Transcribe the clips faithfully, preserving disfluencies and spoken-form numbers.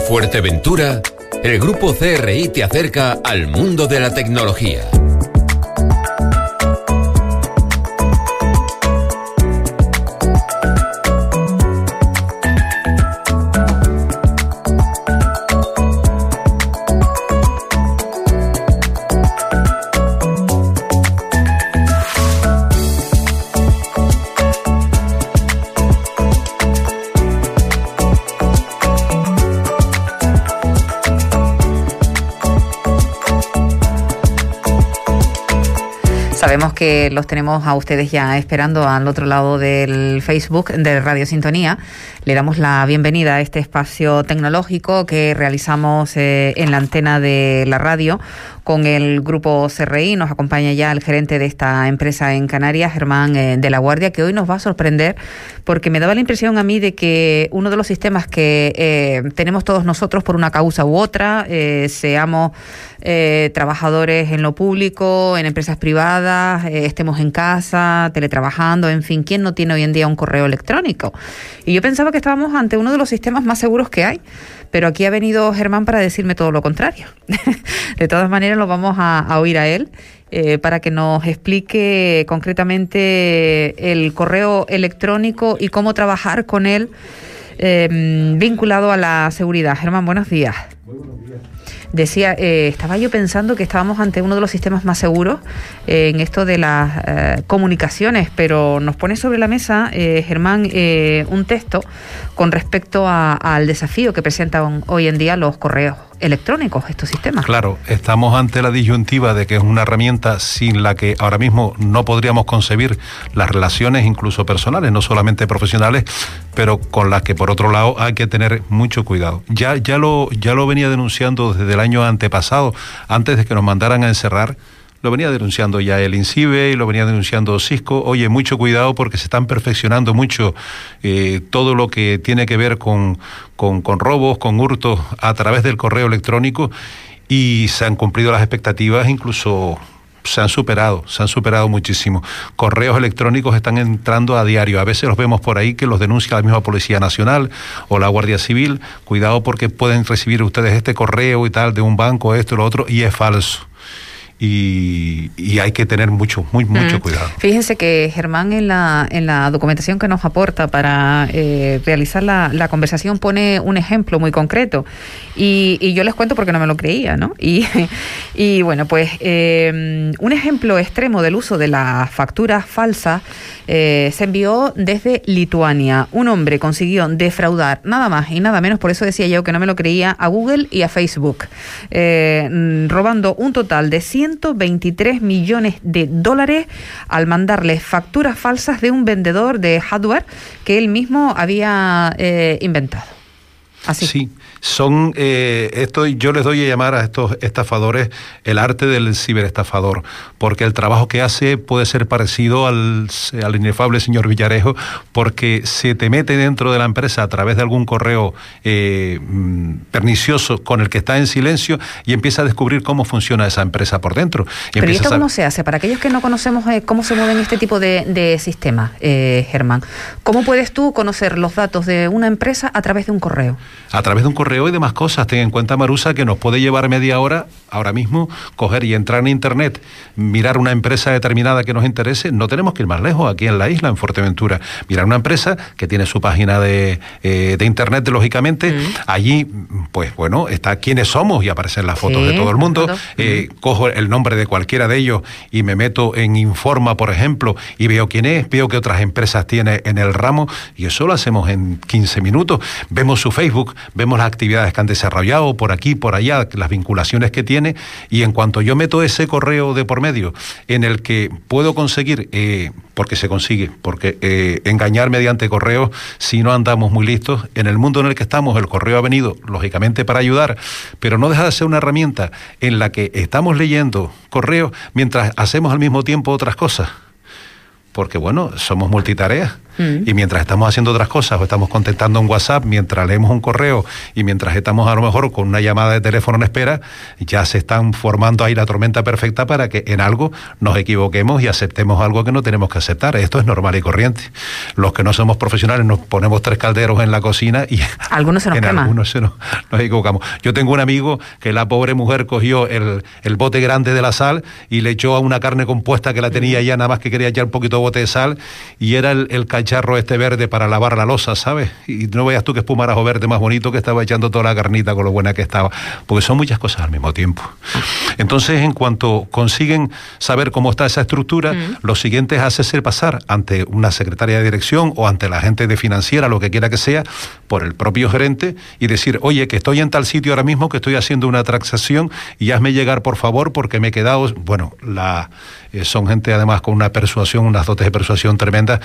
Fuerteventura, el Grupo C R I te acerca al mundo de la tecnología. Sabemos que los tenemos a ustedes ya esperando al otro lado del Facebook de Radio Sintonía. Le damos la bienvenida a este espacio tecnológico que realizamos eh, en la antena de la radio con el Grupo C R I. Nos acompaña ya el gerente de esta empresa en Canarias, Germán eh, de la Guardia, que hoy nos va a sorprender porque me daba la impresión a mí de que uno de los sistemas que eh, tenemos todos nosotros por una causa u otra, eh, seamos eh, trabajadores en lo público, en empresas privadas, eh, estemos en casa, teletrabajando, en fin, ¿quién no tiene hoy en día un correo electrónico? Y yo pensaba que estábamos ante uno de los sistemas más seguros que hay, pero aquí ha venido Germán para decirme todo lo contrario. De todas maneras, lo vamos a, a oír a él eh, para que nos explique concretamente el correo electrónico y cómo trabajar con él eh, vinculado a la seguridad. Germán, buenos días. Muy buenos días. Decía, eh, estaba yo pensando que estábamos ante uno de los sistemas más seguros eh, en esto de las eh, comunicaciones, pero nos pone sobre la mesa, eh, Germán, eh, un texto con respecto a, al desafío que presentan hoy en día los correos electrónicos, estos sistemas. Claro, estamos ante la disyuntiva de que es una herramienta sin la que ahora mismo no podríamos concebir las relaciones incluso personales, no solamente profesionales, pero con las que por otro lado hay que tener mucho cuidado. Ya, ya lo, ya lo venía denunciando desde el año antepasado, antes de que nos mandaran a encerrar. Lo venía denunciando ya el INCIBE y lo venía denunciando Cisco. Oye, mucho cuidado porque se están perfeccionando mucho eh, todo lo que tiene que ver con, con, con robos, con hurtos a través del correo electrónico, y se han cumplido las expectativas, incluso se han superado, se han superado muchísimo. Correos electrónicos están entrando a diario. A veces los vemos por ahí que los denuncia la misma Policía Nacional o la Guardia Civil. Cuidado porque pueden recibir ustedes este correo y tal de un banco, esto y lo otro, y es falso. Y, y hay que tener mucho, muy, mucho mm. cuidado. Fíjense que Germán en la en la documentación que nos aporta para eh, realizar la, la conversación pone un ejemplo muy concreto y, y yo les cuento porque no me lo creía, ¿no? Y, y bueno, pues eh, un ejemplo extremo del uso de las facturas falsas eh, se envió desde Lituania. Un hombre consiguió defraudar nada más y nada menos, por eso decía yo que no me lo creía, a Google y a Facebook, eh, robando un total de ciento veintitrés millones de dólares al mandarles facturas falsas de un vendedor de hardware que él mismo había eh, inventado. Así. Sí, son eh, esto yo les doy a llamar a estos estafadores el arte del ciberestafador, porque el trabajo que hace puede ser parecido al, al inefable señor Villarejo, porque se te mete dentro de la empresa a través de algún correo eh, pernicioso con el que está en silencio y empieza a descubrir cómo funciona esa empresa por dentro. Y Pero ¿y esto a... cómo se hace? Para aquellos que no conocemos eh, cómo se mueven este tipo de, de sistemas, eh, Germán, ¿cómo puedes tú conocer los datos de una empresa a través de un correo? A través de un correo y demás cosas. Ten en cuenta, Marusa, que nos puede llevar media hora ahora mismo coger y entrar en internet, mirar una empresa determinada que nos interese. No tenemos que ir más lejos, aquí en la isla, en Fuerteventura. Mirar una empresa que tiene su página de, eh, de internet, lógicamente. Mm. Allí, pues bueno, está quiénes somos y aparecen las fotos sí, de todo el mundo. Claro. Eh, mm. Cojo el nombre de cualquiera de ellos y me meto en Informa, por ejemplo, y veo quién es, veo qué otras empresas tiene en el ramo, y eso lo hacemos en quince minutos. Vemos su Facebook, vemos las actividades que han desarrollado por aquí, por allá, las vinculaciones que tiene, y en cuanto yo meto ese correo de por medio en el que puedo conseguir, eh, porque se consigue, porque eh, engañar mediante correo, si no andamos muy listos, en el mundo en el que estamos, el correo ha venido, lógicamente, para ayudar, pero no deja de ser una herramienta en la que estamos leyendo correos mientras hacemos al mismo tiempo otras cosas. Porque, bueno, somos multitareas. Mm. Y mientras estamos haciendo otras cosas, o estamos contestando un WhatsApp, mientras leemos un correo y mientras estamos a lo mejor con una llamada de teléfono en espera, ya se están formando ahí la tormenta perfecta para que en algo nos equivoquemos y aceptemos algo que no tenemos que aceptar. Esto es normal y corriente. Los que no somos profesionales nos ponemos tres calderos en la cocina y algunos se nos en quema. algunos se nos, nos equivocamos. Yo tengo un amigo que la pobre mujer cogió el, el bote grande de la sal y le echó a una carne compuesta que la tenía ya, nada más que quería echar un poquito de bote de sal, y era el, el cacharro este verde para lavar la losa, ¿sabes? Y no veas tú qué espumarajo verde más bonito que estaba echando toda la carnita con lo buena que estaba, porque son muchas cosas al mismo tiempo. Entonces, en cuanto consiguen saber cómo está esa estructura, mm. lo siguiente es hacerse pasar ante una secretaria de dirección o ante la gente de financiera, lo que quiera que sea, por el propio gerente, y decir, oye, que estoy en tal sitio ahora mismo, que estoy haciendo una transacción y hazme llegar, por favor, porque me he quedado... Bueno, la, eh, son gente además con una persuasión, unas dotes de persuasión tremendas,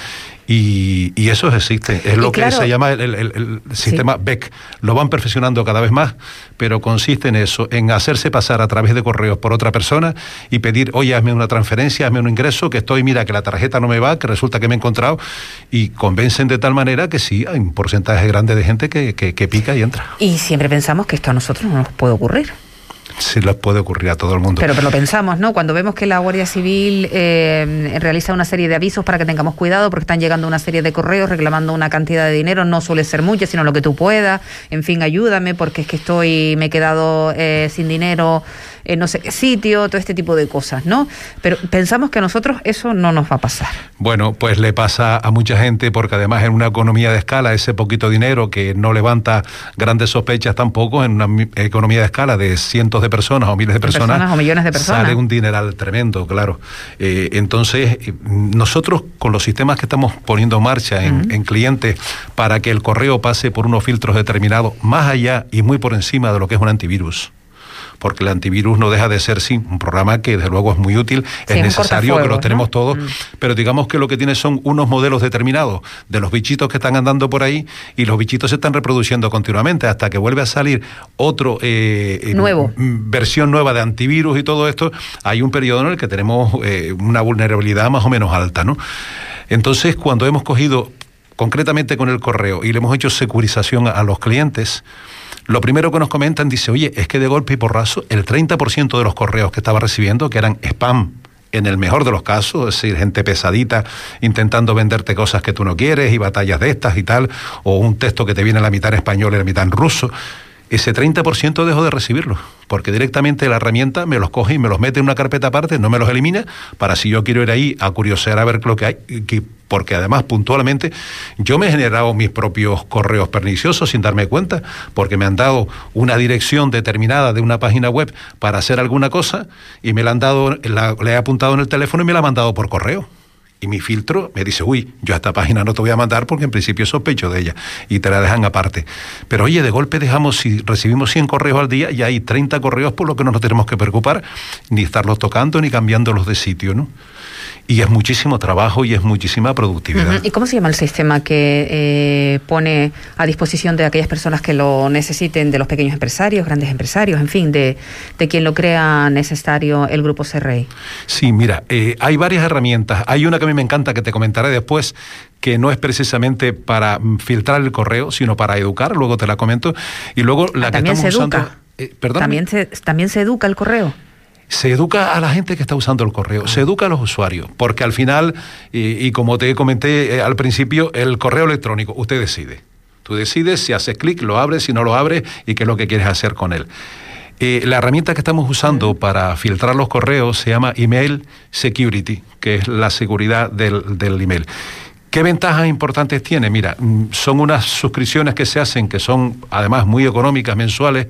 y, y eso existe. Es lo claro, que se llama el, el, el sistema sí. B E C. Lo van perfeccionando cada vez más, pero consiste en eso, en hacerse pasar a través de correos por otra persona y pedir, oye, hazme una transferencia, hazme un ingreso, que estoy, mira, que la tarjeta no me va, que resulta que me he encontrado, y convencen de tal manera que sí, hay un porcentaje grande de gente que, que, que pica y entra. Y siempre pensamos que esto a nosotros no nos puede ocurrir. Sí, les puede ocurrir a todo el mundo. Pero, pero lo pensamos, ¿no? Cuando vemos que la Guardia Civil eh, realiza una serie de avisos para que tengamos cuidado porque están llegando una serie de correos reclamando una cantidad de dinero, no suele ser mucha, sino lo que tú puedas, en fin, ayúdame porque es que estoy, me he quedado eh, sin dinero en no sé qué sitio, todo este tipo de cosas, ¿no? Pero pensamos que a nosotros eso no nos va a pasar. Bueno, pues le pasa a mucha gente porque además en una economía de escala, ese poquito dinero que no levanta grandes sospechas tampoco, en una economía de escala de cientos de personas o miles de personas, personas o millones de personas, sale un dineral tremendo, claro. Eh, entonces, nosotros con los sistemas que estamos poniendo en marcha en, uh-huh. en clientes para que el correo pase por unos filtros determinados, más allá y muy por encima de lo que es un antivirus, porque el antivirus no deja de ser, sí, un programa que desde luego es muy útil, sí, es necesario, que lo tenemos, ¿no? todos, mm. pero digamos que lo que tiene son unos modelos determinados de los bichitos que están andando por ahí, y los bichitos se están reproduciendo continuamente hasta que vuelve a salir otro eh, nuevo en, versión nueva de antivirus y todo esto. Hay un periodo en el que tenemos eh, una vulnerabilidad más o menos alta, ¿no? Entonces, cuando hemos cogido concretamente con el correo y le hemos hecho securización a, a los clientes, lo primero que nos comentan, dice, oye, es que de golpe y porrazo el treinta por ciento de los correos que estaba recibiendo, que eran spam, en el mejor de los casos, es decir, gente pesadita intentando venderte cosas que tú no quieres y batallas de estas y tal, o un texto que te viene la mitad en español y la mitad en ruso, ese treinta por ciento dejo de recibirlo, porque directamente la herramienta me los coge y me los mete en una carpeta aparte, no me los elimina, para si yo quiero ir ahí a curiosear a ver lo que hay, que, porque además puntualmente yo me he generado mis propios correos perniciosos sin darme cuenta, porque me han dado una dirección determinada de una página web para hacer alguna cosa y me la han dado, la, le he apuntado en el teléfono y me la han mandado por correo. Y mi filtro me dice, uy, yo a esta página no te voy a mandar porque en principio sospecho de ella, y te la dejan aparte. Pero oye, de golpe dejamos, si recibimos cien correos al día, ya hay treinta correos por lo que no nos tenemos que preocupar, ni estarlos tocando ni cambiándolos de sitio, ¿no? Y es muchísimo trabajo y es muchísima productividad. Uh-huh. ¿Y cómo se llama el sistema que eh, pone a disposición de aquellas personas que lo necesiten, de los pequeños empresarios, grandes empresarios, en fin, de, de quien lo crea necesario el Grupo C R I? Sí, mira, eh, hay varias herramientas. Hay una que a mí me encanta, que te comentaré después, que no es precisamente para filtrar el correo, sino para educar, luego te la comento. Y luego la ah, que estamos se educa. usando... Eh, ¿Perdón? ¿También se, ¿También se educa el correo? Se educa a la gente que está usando el correo, se educa a los usuarios, porque al final, y, y como te comenté eh, al principio, el correo electrónico, usted decide. Tú decides si haces clic, lo abres, si no lo abres, y qué es lo que quieres hacer con él. Eh, la herramienta que estamos usando para filtrar los correos se llama Email Security, que es la seguridad del, del email. ¿Qué ventajas importantes tiene? Mira, son unas suscripciones que se hacen, que son además muy económicas, mensuales.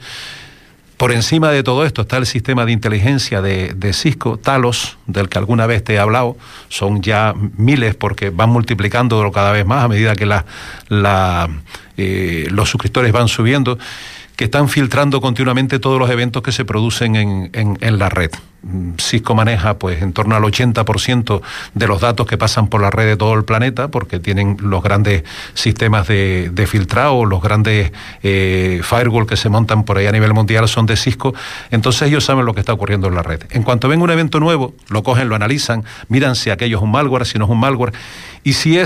Por encima de todo esto está el sistema de inteligencia de, de Cisco, Talos, del que alguna vez te he hablado. Son ya miles porque van multiplicándolo cada vez más a medida que la, la, eh, los suscriptores van subiendo, que están filtrando continuamente todos los eventos que se producen en, en, en la red. Cisco maneja pues en torno al ochenta por ciento de los datos que pasan por la red de todo el planeta, porque tienen los grandes sistemas de, de filtrado, los grandes eh, firewall que se montan por ahí a nivel mundial son de Cisco. Entonces ellos saben lo que está ocurriendo en la red. En cuanto ven un evento nuevo, lo cogen, lo analizan, miran si aquello es un malware, si no es un malware, y si es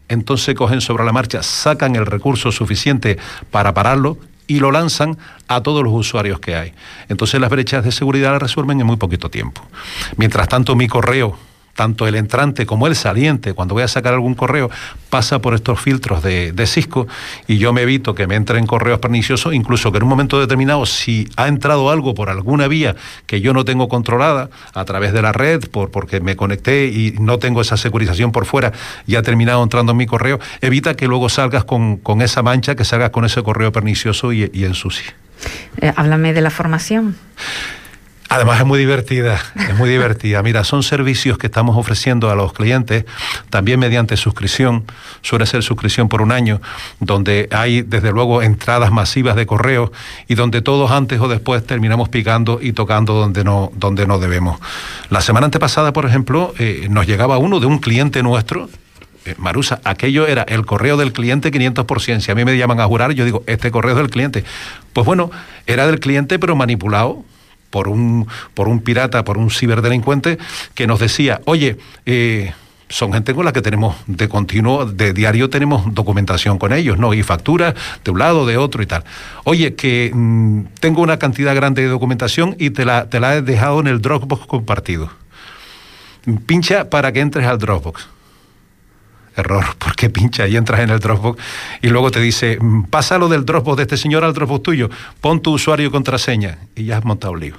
entonces cogen sobre la marcha, sacan el recurso suficiente para pararlo y lo lanzan a todos los usuarios que hay. Entonces las brechas de seguridad las resuelven en muy poquito tiempo. Mientras tanto, mi correo, tanto el entrante como el saliente, cuando voy a sacar algún correo, pasa por estos filtros de, de Cisco, y yo me evito que me entren correos perniciosos, incluso que en un momento determinado, si ha entrado algo por alguna vía que yo no tengo controlada, a través de la red, por, porque me conecté y no tengo esa securización por fuera, y ha terminado entrando en mi correo, evita que luego salgas con, con esa mancha, que salgas con ese correo pernicioso y, y ensucie. Eh, háblame de la formación. Además es muy divertida, es muy divertida. Mira, son servicios que estamos ofreciendo a los clientes, también mediante suscripción, suele ser suscripción por un año, donde hay desde luego entradas masivas de correos y donde todos antes o después terminamos picando y tocando donde no, donde no debemos. La semana antepasada, por ejemplo, eh, nos llegaba uno de un cliente nuestro. Eh, Marusa, aquello era el correo del cliente quinientos por ciento. Si a mí me llaman a jurar, yo digo, este correo es del cliente. Pues bueno, era del cliente pero manipulado por un, por un pirata, por un ciberdelincuente, que nos decía, oye, eh, son gente con la que tenemos de continuo, de diario tenemos documentación con ellos, ¿no? Y facturas de un lado, de otro y tal. Oye, que mmm, tengo una cantidad grande de documentación y te la, te la he dejado en el Dropbox compartido. Pincha para que entres al Dropbox. Error, porque pincha y entras en el Dropbox y luego te dice, pásalo del Dropbox de este señor al Dropbox tuyo, pon tu usuario y contraseña, y ya has montado lío.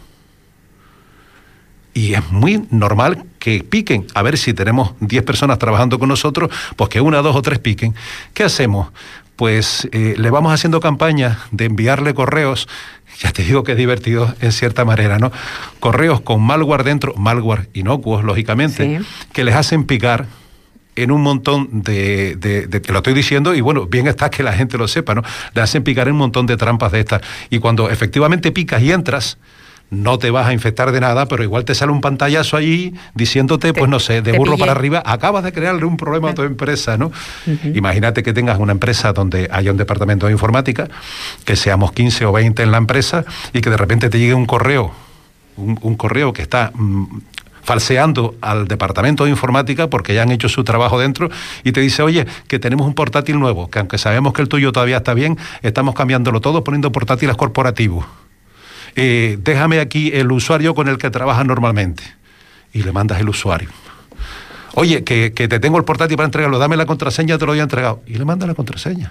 Y es muy normal que piquen. A ver, si tenemos diez personas trabajando con nosotros, pues que una, dos o tres piquen. ¿Qué hacemos? Pues eh, le vamos haciendo campañas de enviarle correos, ya te digo que es divertido en cierta manera, ¿no? Correos con malware dentro, malware inocuos, lógicamente, sí, que les hacen picar en un montón de, de, de, que lo estoy diciendo, y bueno, bien está que la gente lo sepa, ¿no? Le hacen picar en un montón de trampas de estas, y cuando efectivamente picas y entras, no te vas a infectar de nada, pero igual te sale un pantallazo allí diciéndote, te, pues no sé, de burro pillé. Para arriba, acabas de crearle un problema a tu empresa, ¿no? Uh-huh. Imagínate que tengas una empresa donde haya un departamento de informática, que seamos quince o veinte en la empresa, y que de repente te llegue un correo, un, un correo que está mmm, falseando al departamento de informática porque ya han hecho su trabajo dentro, y te dice, oye, que tenemos un portátil nuevo, que aunque sabemos que el tuyo todavía está bien, estamos cambiándolo todo, poniendo portátiles corporativos. Eh, déjame aquí el usuario con el que trabajas normalmente. Y le mandas el usuario. Oye, que, que te tengo el portátil para entregarlo, dame la contraseña, te lo había entregado. Y le mandas la contraseña.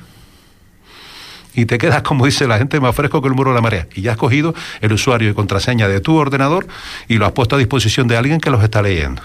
Y te quedas, como dice la gente, más fresco que el muro de la marea. Y ya has cogido el usuario y contraseña de tu ordenador y lo has puesto a disposición de alguien que los está leyendo.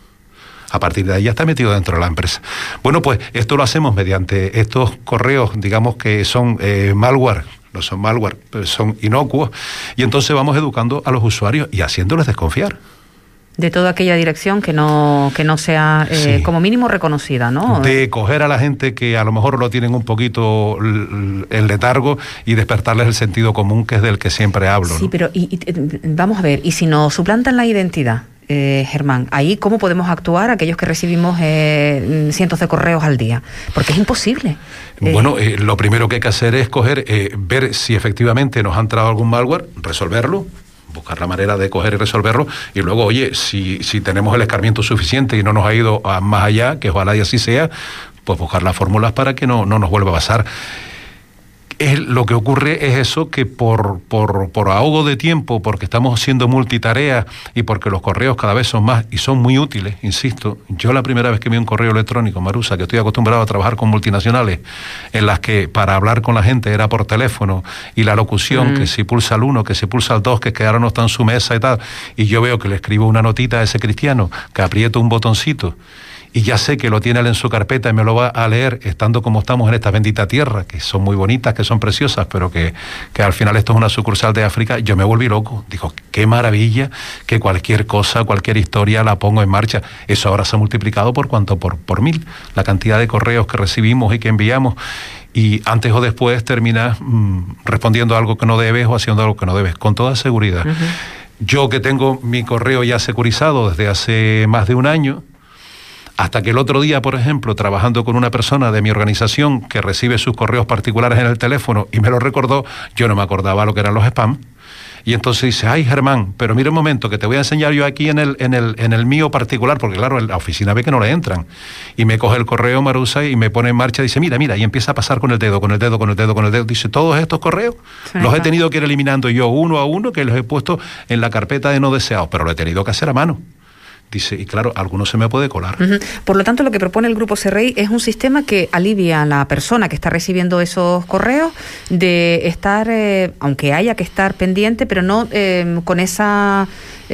A partir de ahí ya está metido dentro de la empresa. Bueno, pues esto lo hacemos mediante estos correos, digamos que son eh, malware, no son malware, pero son inocuos, y entonces vamos educando a los usuarios y haciéndoles desconfiar. De toda aquella dirección que no que no sea eh, sí. como mínimo reconocida, ¿no? De coger a la gente que a lo mejor lo tienen un poquito el letargo y despertarles el sentido común, que es del que siempre hablo. Sí, ¿no? pero y, y, vamos a ver, y si nos suplantan la identidad, eh, Germán, ahí ¿cómo podemos actuar aquellos que recibimos eh, cientos de correos al día? Porque es imposible. Bueno, eh, lo primero que hay que hacer es coger, eh, ver si efectivamente nos ha entrado algún malware, resolverlo, buscar la manera de coger y resolverlo, y luego, oye, si, si tenemos el escarmiento suficiente y no nos ha ido a más allá, que ojalá y así sea, pues buscar las fórmulas para que no, no nos vuelva a pasar. Es, lo que ocurre es eso, que por, por, por ahogo de tiempo, porque estamos haciendo multitarea y porque los correos cada vez son más y son muy útiles, insisto. Yo la primera vez que vi un correo electrónico, Marusa, que estoy acostumbrado a trabajar con multinacionales, en las que para hablar con la gente era por teléfono, y la locución, mm. que si pulsa el uno, que si pulsa el dos, que, que ahora no está en su mesa y tal, y yo veo que le escribo una notita a ese cristiano, que aprieto un botoncito, y ya sé que lo tiene él en su carpeta y me lo va a leer estando como estamos en esta bendita tierra, que son muy bonitas, que son preciosas, pero que, que al final esto es una sucursal de África. Yo me volví loco. Digo, qué maravilla que cualquier cosa, cualquier historia la pongo en marcha. Eso ahora se ha multiplicado por cuánto, por, por mil, la cantidad de correos que recibimos y que enviamos. Y antes o después terminas mmm, respondiendo algo que no debes o haciendo algo que no debes, con toda seguridad. Uh-huh. Yo que tengo mi correo ya securizado desde hace más de un año, hasta que el otro día, por ejemplo, trabajando con una persona de mi organización que recibe sus correos particulares en el teléfono y me lo recordó, yo no me acordaba lo que eran los spam. Y entonces dice, ay Germán, pero mira un momento, que te voy a enseñar yo aquí en el, en el, en el mío particular, porque claro, en la oficina ve que no le entran. Y me coge el correo Marusa y me pone en marcha, dice, mira, mira, y empieza a pasar con el dedo, con el dedo, con el dedo, con el dedo. Dice, todos estos correos sí, los he tenido que ir eliminando yo uno a uno, que los he puesto en la carpeta de no deseados, pero lo he tenido que hacer a mano. Dice, y claro, algunos se me puede colar. Uh-huh. Por lo tanto, lo que propone el Grupo C R I es un sistema que alivia a la persona que está recibiendo esos correos de estar, eh, aunque haya que estar pendiente, pero no eh, con esa...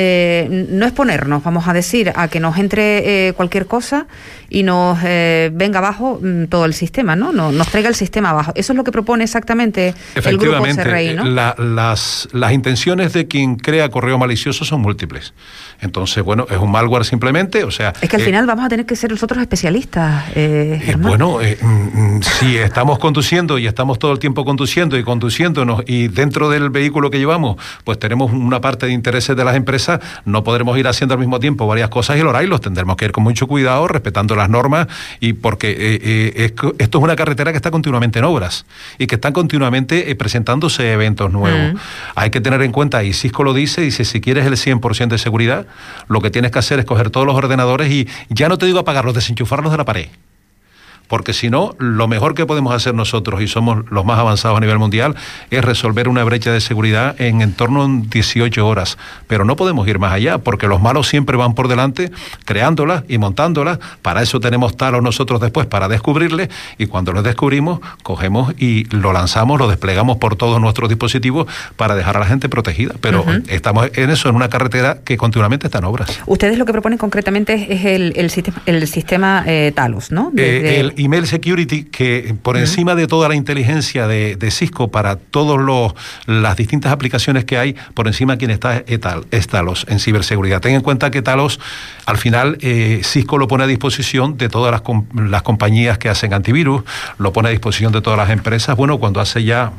Eh, no exponernos, vamos a decir, a que nos entre eh, cualquier cosa y nos eh, venga abajo mm, todo el sistema, ¿no? ¿no? Nos traiga el sistema abajo. Eso es lo que propone exactamente el Grupo C R I, ¿no? La, las, las intenciones de quien crea correo malicioso son múltiples. Entonces, bueno, es un malware simplemente, o sea... Es que al eh, final vamos a tener que ser nosotros especialistas, eh, Germán. Eh, bueno, eh, mm, si estamos conduciendo y estamos todo el tiempo conduciendo y conduciéndonos y dentro del vehículo que llevamos, pues tenemos una parte de intereses de las empresas, no podremos ir haciendo al mismo tiempo varias cosas y el horario los tendremos que ir con mucho cuidado, respetando las normas, y porque eh, eh, es, esto es una carretera que está continuamente en obras y que están continuamente eh, presentándose eventos nuevos. Mm. Hay que tener en cuenta, y Cisco lo dice, dice, si quieres el cien por ciento de seguridad, lo que tienes que hacer es coger todos los ordenadores y ya no te digo apagarlos, desenchufarlos de la pared. Porque si no, lo mejor que podemos hacer nosotros, y somos los más avanzados a nivel mundial, es resolver una brecha de seguridad en en torno a dieciocho horas. Pero no podemos ir más allá, porque los malos siempre van por delante, creándolas y montándolas. Para eso tenemos talos nosotros después, para descubrirles, y cuando los descubrimos, cogemos y lo lanzamos, lo desplegamos por todos nuestros dispositivos para dejar a la gente protegida. Pero uh-huh. estamos en eso, en una carretera que continuamente está en obras. Ustedes lo que proponen concretamente es, es el, el sistema, el sistema eh, Talos, ¿no? De, eh, de... El Email Security, que por uh-huh. encima de toda la inteligencia de, de Cisco para todas las distintas aplicaciones que hay, por encima quien está es Talos en ciberseguridad. Ten en cuenta que Talos, al final, eh, Cisco lo pone a disposición de todas las, com- las compañías que hacen antivirus, lo pone a disposición de todas las empresas. Bueno, cuando hace ya...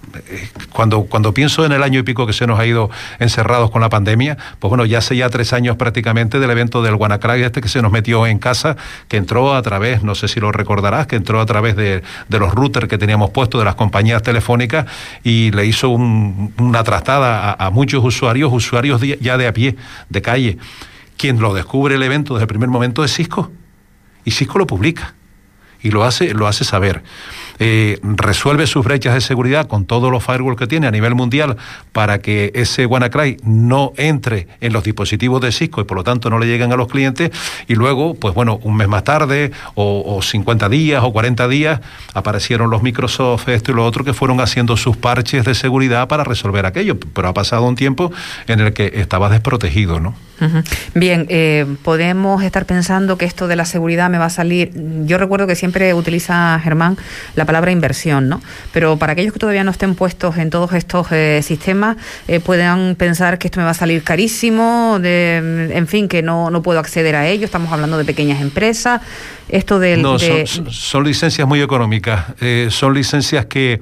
Cuando, cuando pienso en el año y pico que se nos ha ido encerrados con la pandemia, pues bueno, ya hace ya tres años prácticamente del evento del WannaCry este que se nos metió en casa, que entró a través, no sé si lo recordarás, que entró a través de, de los routers que teníamos puestos de las compañías telefónicas y le hizo un, una trastada a, a muchos usuarios, usuarios de, ya de a pie, de calle. Quien lo descubre el evento desde el primer momento es Cisco, y Cisco lo publica y lo hace, lo hace saber. Eh, resuelve sus brechas de seguridad con todos los firewalls que tiene a nivel mundial para que ese WannaCry no entre en los dispositivos de Cisco y por lo tanto no le lleguen a los clientes, y luego, pues bueno, un mes más tarde o, o cincuenta días o cuarenta días aparecieron los Microsoft, esto y lo otro, que fueron haciendo sus parches de seguridad para resolver aquello, pero ha pasado un tiempo en el que estabas desprotegido, ¿no? Uh-huh. Bien, eh, podemos estar pensando que esto de la seguridad me va a salir, yo recuerdo que siempre utiliza Germán la palabra inversión, ¿no? Pero para aquellos que todavía no estén puestos en todos estos eh, sistemas, eh, puedan pensar que esto me va a salir carísimo, de, en fin, que no, no puedo acceder a ello. Estamos hablando de pequeñas empresas. Esto del, no, de... son, son licencias muy económicas. Eh, son licencias que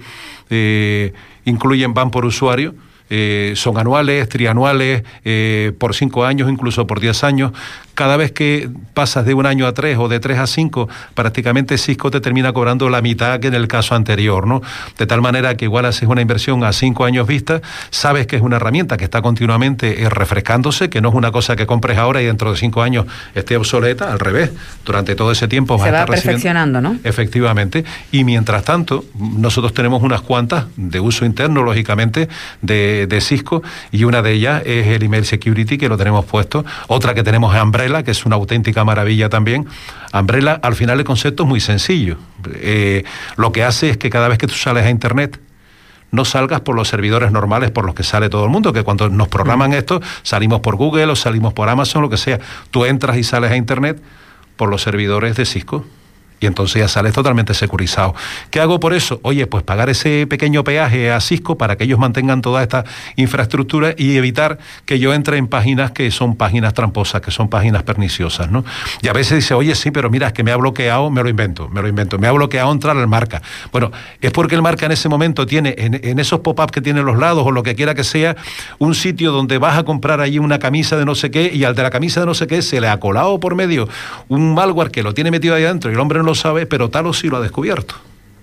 eh, incluyen van por usuario. Eh, son anuales, trianuales, eh, por cinco años, incluso por diez años. Cada vez que pasas de un año a tres o de tres a cinco, prácticamente Cisco te termina cobrando la mitad que en el caso anterior, ¿no? De tal manera que igual haces una inversión a cinco años vista, sabes que es una herramienta que está continuamente eh, refrescándose, que no es una cosa que compres ahora y dentro de cinco años esté obsoleta, al revés. Durante todo ese tiempo vas Se a va estar perfeccionando, ¿no? Efectivamente. Y mientras tanto, nosotros tenemos unas cuantas de uso interno, lógicamente, de, de Cisco, y una de ellas es el Email Security, que lo tenemos puesto. Otra que tenemos es Umbrella, que es una auténtica maravilla también. Umbrella, al final el concepto es muy sencillo. Eh, lo que hace es que cada vez que tú sales a Internet, no salgas por los servidores normales por los que sale todo el mundo, que cuando nos programan esto, salimos por Google o salimos por Amazon, lo que sea. Tú entras y sales a Internet por los servidores de Cisco. Y entonces ya sales totalmente securizado. ¿Qué hago por eso? Oye, pues pagar ese pequeño peaje a Cisco para que ellos mantengan toda esta infraestructura y evitar que yo entre en páginas que son páginas tramposas, que son páginas perniciosas, ¿no? Y a veces dice, oye, sí, pero mira, es que me ha bloqueado, me lo invento, me lo invento, me ha bloqueado entrar al marca. Bueno, es porque el marca en ese momento tiene, en, en esos pop-ups que tiene en los lados o lo que quiera que sea, un sitio donde vas a comprar allí una camisa de no sé qué, y al de la camisa de no sé qué se le ha colado por medio un malware que lo tiene metido ahí adentro y el hombre no lo sabe, pero Talos sí lo ha descubierto.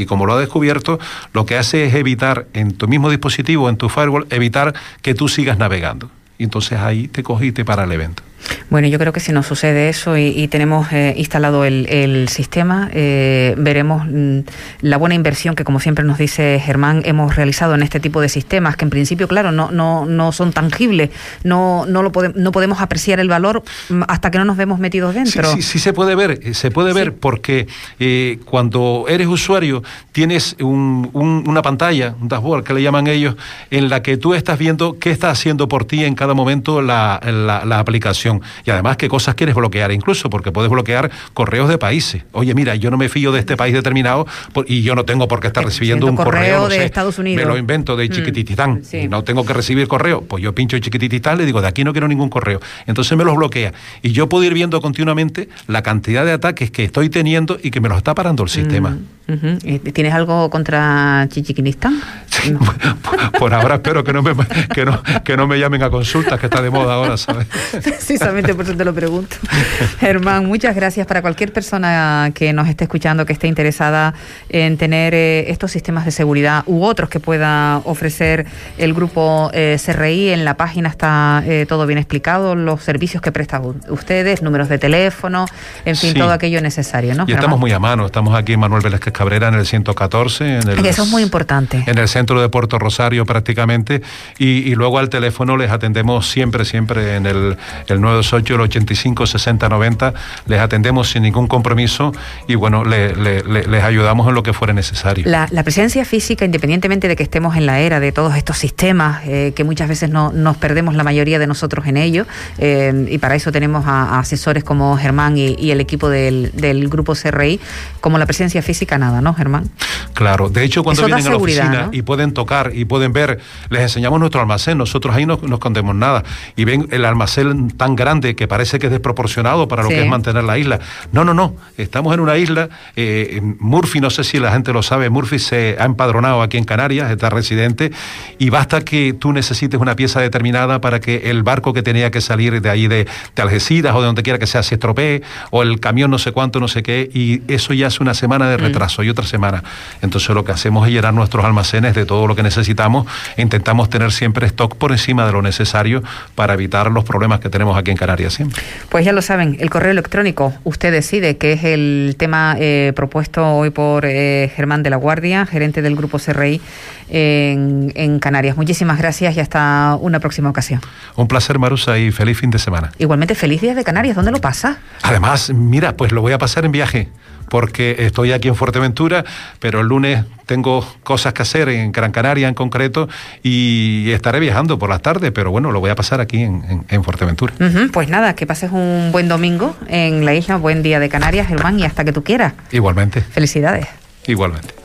Y como lo ha descubierto, lo que hace es evitar en tu mismo dispositivo, en tu firewall, evitar que tú sigas navegando. Y entonces ahí te coge y te para el evento. Bueno, yo creo que si nos sucede eso y, y tenemos eh, instalado el, el sistema, eh, veremos mm, la buena inversión que, como siempre nos dice Germán, hemos realizado en este tipo de sistemas, que en principio, claro, no no no son tangibles, no no lo pode, no podemos apreciar el valor hasta que no nos vemos metidos dentro. Sí, sí, sí se puede ver, se puede ver sí. porque eh, cuando eres usuario tienes un, un, una pantalla, un dashboard que le llaman ellos, en la que tú estás viendo qué está haciendo por ti en cada momento la, la, la aplicación. Y además qué cosas quieres bloquear, incluso porque puedes bloquear correos de países. Oye, mira, yo no me fío de este país determinado y yo no tengo por qué estar recibiendo un correo, correo no de sé, Estados Unidos. Me lo invento de Chiquitititán, mm, sí. y no tengo que recibir correo. Pues yo pincho Chiquitititán, le digo, de aquí no quiero ningún correo. Entonces me los bloquea. Y yo puedo ir viendo continuamente la cantidad de ataques que estoy teniendo y que me los está parando el sistema. Mm, uh-huh. ¿Tienes algo contra Chiquititán? Sí, no. por, por ahora espero que no, me, que, no, que no me llamen a consultas, que está de moda ahora, ¿sabes? Precisamente por eso te lo pregunto. Germán, muchas gracias. Para cualquier persona que nos esté escuchando, que esté interesada en tener eh, estos sistemas de seguridad u otros que pueda ofrecer el grupo eh, C R I, en la página está eh, todo bien explicado, los servicios que prestan ustedes, números de teléfono, en fin, sí. todo aquello necesario, ¿no? Y estamos muy a mano, estamos aquí en Manuel Velázquez Cabrera, en el ciento catorce. En el, Eso es muy importante. En el centro de Puerto Rosario prácticamente, y, y luego al teléfono les atendemos siempre, siempre en el, el nueve dos ocho, el ochenta y cinco, sesenta, noventa, les atendemos sin ningún compromiso y bueno, le, le, le, les ayudamos en lo que fuera necesario. La, la presencia física, independientemente de que estemos en la era de todos estos sistemas, eh, que muchas veces no, nos perdemos la mayoría de nosotros en ello, eh, y para eso tenemos a, a asesores como Germán y, y el equipo del, del grupo C R I, como la presencia física nada, ¿no, Germán? Claro, de hecho cuando eso vienen a la oficina, ¿no? y pueden tocar y pueden ver, les enseñamos nuestro almacén, nosotros ahí no nos escondemos nada, y ven el almacén tan grande que parece que es desproporcionado para lo sí. que es mantener la isla. No, no, no, estamos en una isla, eh, Murphy, no sé si la gente lo sabe, Murphy se ha empadronado aquí en Canarias, está residente, y basta que tú necesites una pieza determinada para que el barco que tenía que salir de ahí de, de Algeciras o de donde quiera que sea se estropee, o el camión no sé cuánto, no sé qué, y eso ya es una semana de retraso mm. y otra semana. Entonces lo que hacemos es llenar nuestros almacenes de todo lo que necesitamos e intentamos tener siempre stock por encima de lo necesario para evitar los problemas que tenemos aquí en Canarias siempre. Pues ya lo saben, el correo electrónico, usted decide, que es el tema eh, propuesto hoy por eh, Germán de la Guardia, gerente del grupo C R I en, en Canarias. Muchísimas gracias y hasta una próxima ocasión. Un placer, Marusa, y feliz fin de semana. Igualmente, feliz Día de Canarias. ¿Dónde lo pasa? Además, mira, pues lo voy a pasar en viaje, porque estoy aquí en Fuerteventura, pero el lunes tengo cosas que hacer en Gran Canaria en concreto y estaré viajando por las tardes, pero bueno, lo voy a pasar aquí en, en, en Fuerteventura. Uh-huh, pues nada, que pases un buen domingo en la isla, buen Día de Canarias, Germán, y hasta que tú quieras. Igualmente. Felicidades. Igualmente.